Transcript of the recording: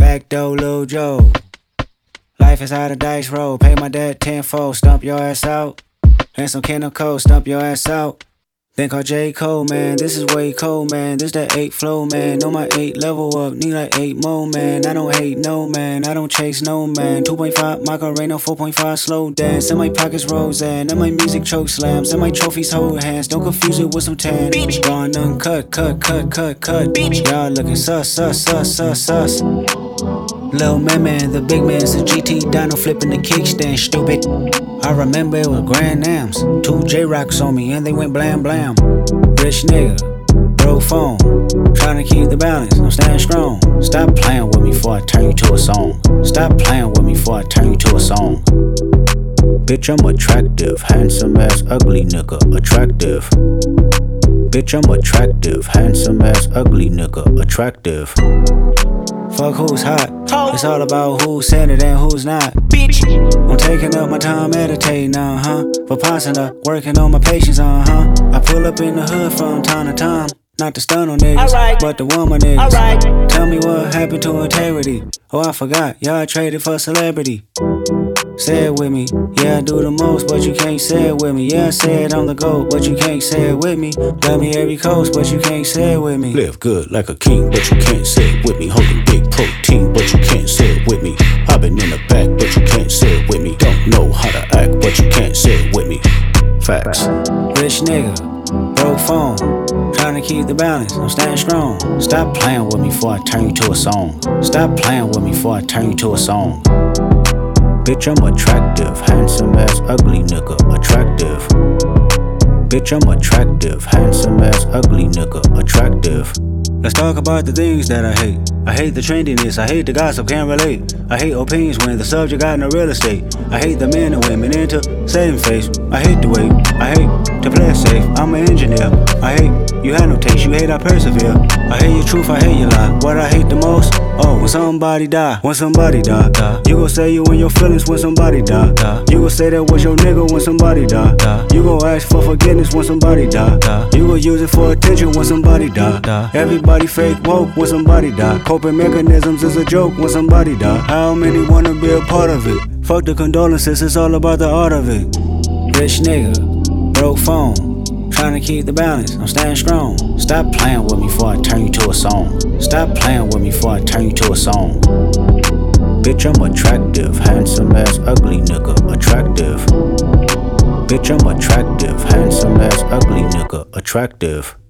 back door, Lil Joe. Life is how the dice roll. Pay my dad tenfold, stump your ass out. And some Kennel Cole, stump your ass out. Then call J. Cole, man, this is way cold, man. This that 8 flow, man. Know my 8 level up, need like 8 more, man. I don't hate no man, I don't chase no man. 2.5 Macarena, 4.5 slow dance. In my pockets Roseanne, and my music choke slams, and my trophies hold hands. Don't confuse it with some tan. Bitch, gone uncut, cut. Y'all looking sus. Lil' man, the big man's a GT Dino flipping the kickstand, stupid. I remember it was Grand Nams. 2 J-Rocks on me and they went blam blam. Rich nigga, broke phone, trying to keep the balance, I'm staying strong. Stop playing with me before I turn you to a song. Stop playing with me before I turn you to a song. Bitch, I'm attractive, handsome ass ugly nigga, attractive. Bitch, I'm attractive, handsome ass ugly nigga, attractive. Fuck who's hot, it's all about who's said it and who's not. Bitch, I'm taking up my time meditating, Vipassana, working on my patience, I pull up in the hood from time to time. Not to stun on niggas, right, but the woman niggas. Right. Tell me what happened to integrity. Oh, I forgot, y'all traded for celebrity. Say it with me, yeah, I do the most, but you can't say it with me. Yeah, I said I'm the GOAT, but you can't say it with me. Love me every coast, but you can't say it with me. Live good like a king, but you can't say it with me. Holding big protein, but you can't say it with me. I've been in the back, but you can't say it with me. Don't know how to act, but you can't say it with me. Facts. Rich nigga, broke phone, trying to keep the balance, I'm staying strong. Stop playing with me before I turn you to a song. Stop playing with me before I turn you to a song. Bitch, I'm attractive, handsome ass ugly nigga, attractive. Bitch, I'm attractive, handsome ass ugly nigga, attractive. Let's talk about the things that I hate. I hate the trendiness, I hate the gossip, can't relate. I hate opinions when the subject got no real estate. I hate the men and women into saving face. I hate the wait, I hate to play it safe. I'm an engineer, I hate you had no taste, you hate I persevere. I hate your truth, I hate your lie. What I hate the most? Oh, when somebody die, when somebody die. You gon' say you in your feelings when somebody die. You gon' say that was your nigga when somebody die. You gon' ask for forgiveness when somebody die. You gon' use it for attention when somebody die. Everybody fake woke when somebody die. Coping mechanisms is a joke when somebody die. How many wanna be a part of it? Fuck the condolences, it's all about the art of it. Rich nigga, broke phone, trying to keep the balance, I'm staying strong. Stop playing with me before I turn you to a song. Stop playing with me before I turn you to a song. Bitch, I'm attractive, handsome ass ugly nigga, attractive. Bitch, I'm attractive, handsome ass ugly nigga, attractive.